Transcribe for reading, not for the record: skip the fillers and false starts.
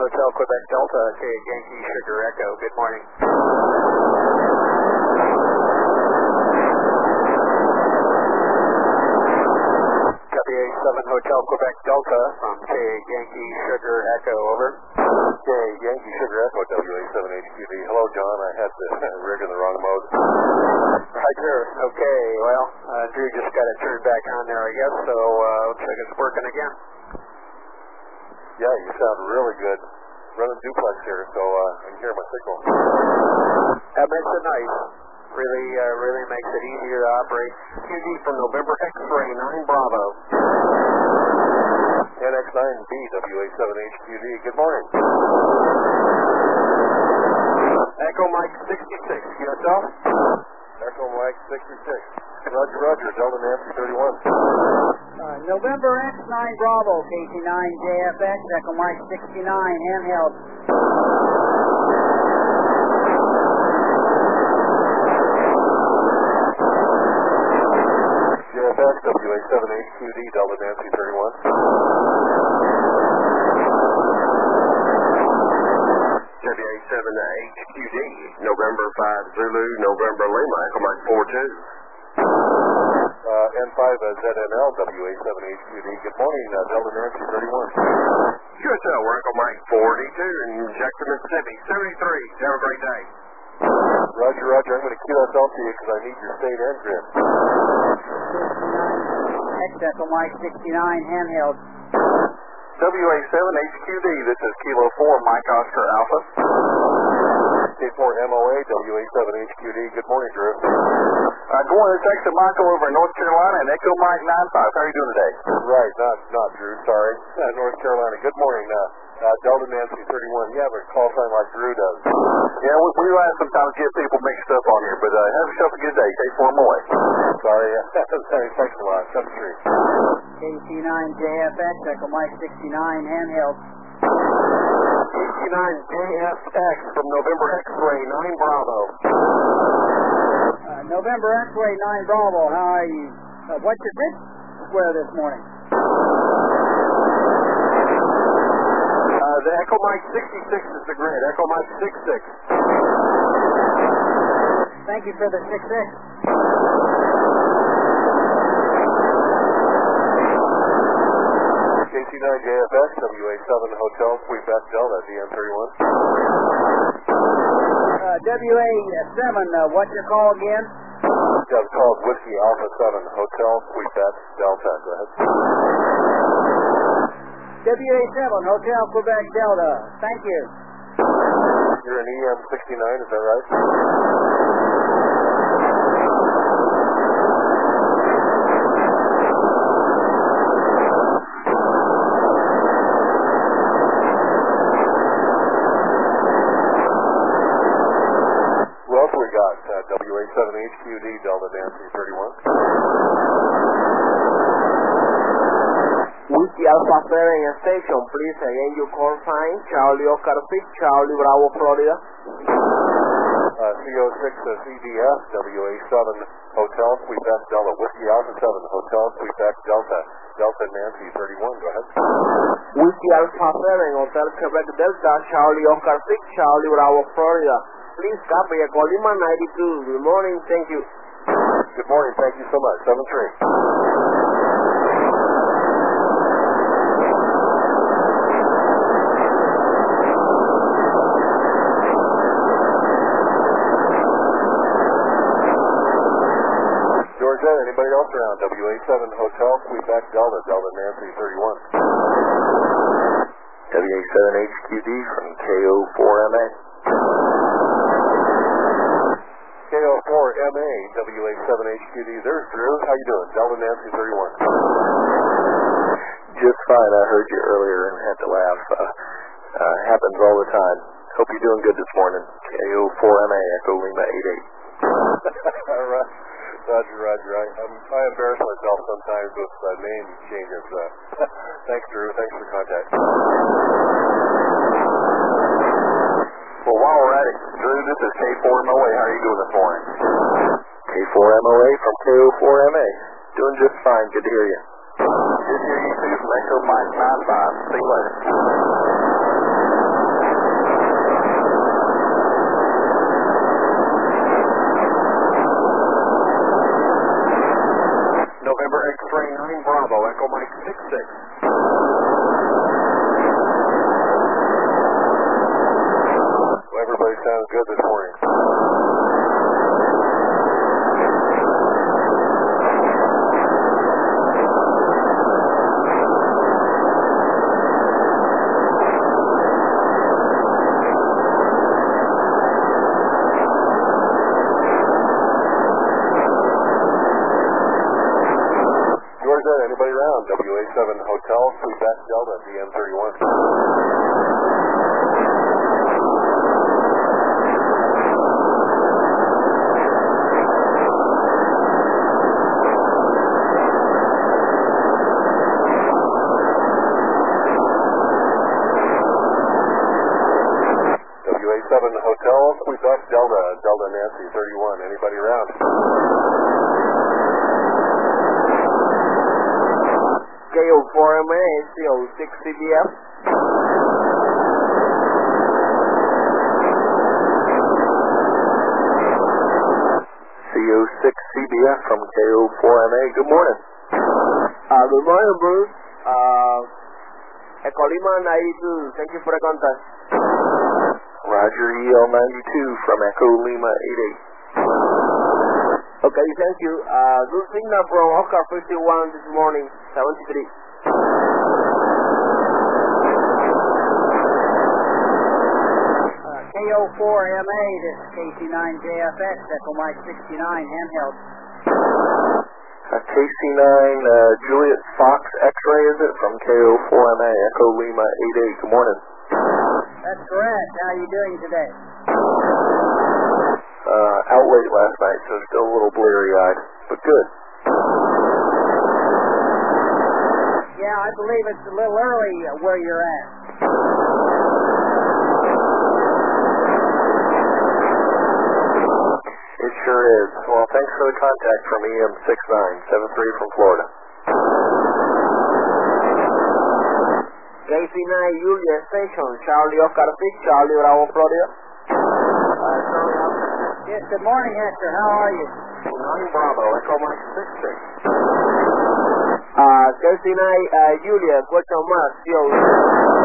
Hotel Quebec Delta, Yankee Sugar Echo. Good morning. WA7 Hotel Quebec Delta from Yankee Sugar Echo, over. Yankee Sugar Echo, WA7HQD. Hello, John. I had the rig in the wrong mode. Hi, Drew. Okay, well, Drew just got it turned back on there, I guess, so looks like it's working again. Yeah, you sound really good. Running duplex here, so I can hear my signal. That makes it nice. Really makes it easier to operate. QD from November X-Ray 9 Bravo. NX9B, WA7HQD. Good morning. Echo Mike 66, yourself? Echo Mike 66. Roger, Delta Nancy 31. November X9 Bravo, KC9 JFX, Echo Mike 69, handheld. JFX, WA7HQD, Delta Nancy 31. WA7HQD, November 5 Zulu, November Lima, Echo Mike 42. N5 ZNL, WA7HQD. Good morning, Delta Nancy 31. QSL, we're Echo Mike 42 in Jackson, Mississippi, 73. Have a great day. Roger. I'm going to QSL to you because I need your state and grid. X Echo Mike 69, handheld. WA7HQD, this is Kilo 4, Mike Oscar Alpha. K4MOA, WA7HQD. Good morning, Drew. Good morning, it's Exit Michael over in North Carolina and Echo Mike 95. How are you doing today? Right, not Drew, sorry. North Carolina. Good morning, Delta Nancy 31. You have a call sign like Drew does. Yeah, we realize sometimes get people mixed up on here, but have yourself a good day. K4MOA. Sorry, thanks a lot. 73. KC9 JFX, Echo Mike 69, handheld. KC9 JFX from November X-Ray 9 Bravo. November X-Ray 9 Bravo, how are you? What's your grid square this morning? The Echo Mike 66 is the grid. Echo Mike 66. Thank you for the 66. KC9 JFX, WA7 Hotel, Suite F Delta, DM31. WA7, what's your call again? That's called Whiskey Alpha 7 Hotel, Suite F Delta. Go ahead. WA7, Hotel Quebec Delta. Thank you. You're an EM69, is that right? WA7HQD, Delta Nancy 31. Whiskey Alpha Fairing Station, please again your call sign, Charlie Oscar 6, Charlie Bravo, Florida. CO6 CDF, WA7 Hotel, Suite F Delta, Whiskey Alpha 7 Hotel, Suite F Delta, Delta Nancy 31, go ahead. Whiskey Alpha Fairing Hotel Quebec Delta, Charlie Oscar 6, Charlie Bravo, Florida. Please copy a Colima 92. Good morning, thank you. Good morning, thank you so much. 73. Georgia, anybody else around? WA7 Hotel, Suite Back Delta, Delta Nancy 31. WA7HQD from KO4MA. KO4MA, WA7HQD. There's Drew. How you doing? Delta Nancy 31. Just fine. I heard you earlier and had to laugh. Happens all the time. Hope you're doing good this morning. KO4MA, Echo Lima 88. All right. Roger. I embarrass myself sometimes with name changes. Thanks, Drew. Thanks for the contact. Well, while we're at it, Drew, this is K4MOA. How are you doing this morning? K4MOA from KO4MA. Doing just fine. Good to hear you. Good to hear you too. Echo Mike 95. See you later. November X-ray 9 Bravo, Echo Mike 66. Well, everybody sounds good this morning. Anybody around? WA7 Hotel, Quebec Delta, DM31. WA7 Hotel, Quebec Delta, Delta Nancy 31. Anybody around? KO4MA, CO6 CBF. CO6 CBF from KO4MA. Good morning. Good morning, Bruce. Echo Lima 92. Thank you for the contact. Roger, EL92 from Echo Lima 88. Okay, thank you. Good signal from Oscar 51 this morning, 73. KO4MA, this is KC9JFX, Echo Mike 69, handheld. KC9 Juliet Fox X-ray, is it, from KO4MA, Echo Lima 88. Good morning. That's correct. How are you doing today? Out late last night, so still a little bleary-eyed, but good. Yeah, I believe it's a little early where you're at. It sure is. Well, thanks for the contact from EM6973 from Florida. KC9 Juliet Station, Charlie Oscar 6, Charlie Bravo, Florida. Yes, good morning, Hector. How are you? 9 Bravo, Echo Mike 66. KC9 Juliet, question mark, CO